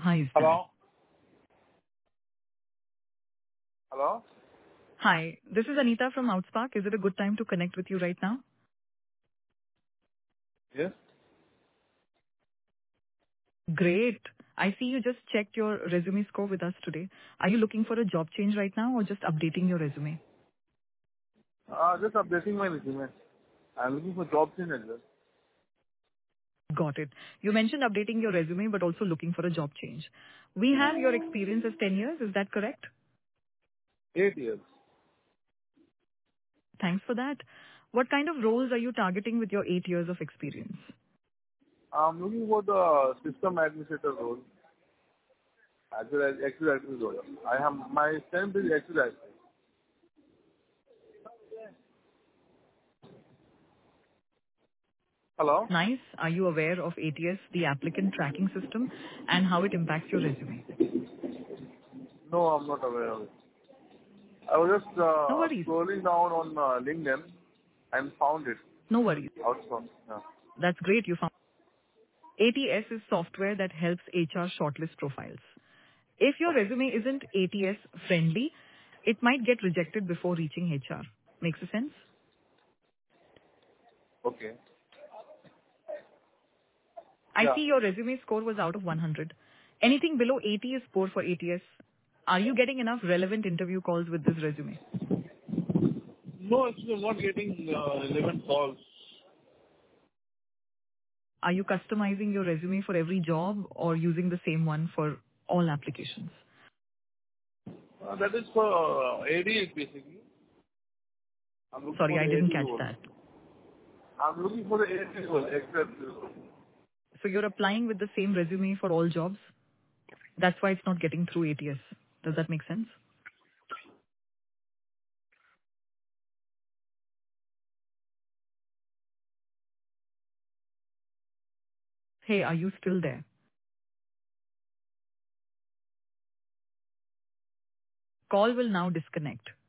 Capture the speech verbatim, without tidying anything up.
Hi, is that? Hello? Hello? Hi, this is Anita from Outspark. Is it a good time to connect with you right now? Yes? Great. I see you just checked your resume score with us today. Are you looking for a job change right now or just updating your resume? Uh, just updating my resume. I'm looking for jobs in as well. Got it. You mentioned updating your resume but also looking for a job change. We have your experience as ten years. Is that correct? Eight years. Thanks for that. What kind of roles are you targeting with your eight years of experience? I'm looking for the system administrator role as well as active directory role. I have my stamp is active directory. Hello? Nice. Are you aware of A T S, the applicant tracking system, and how it impacts your resume? No, I'm not aware of it. I was just No uh, worries. scrolling down on uh, LinkedIn and found it. No worries. Outsourced. Yeah. That's great you found. A T S is software that helps H R shortlist profiles. If your Okay. resume isn't A T S friendly, it might get rejected before reaching H R. Makes sense? Okay. I Yeah. see your resume score was out of one hundred. Anything below eighty is poor for A T S. Are you getting enough relevant interview calls with this resume? No, actually I'm not getting uh, relevant calls. Are you customizing your resume for every job or using the same one for all applications? Uh, that is for uh, A D basically. I'm looking Sorry, for the I didn't A D catch role. that. I'm looking for the A D role, except role. So you're applying with the same resume for all jobs? That's why it's not getting through A T S. Does that make sense? Hey, are you still there? Call will now disconnect.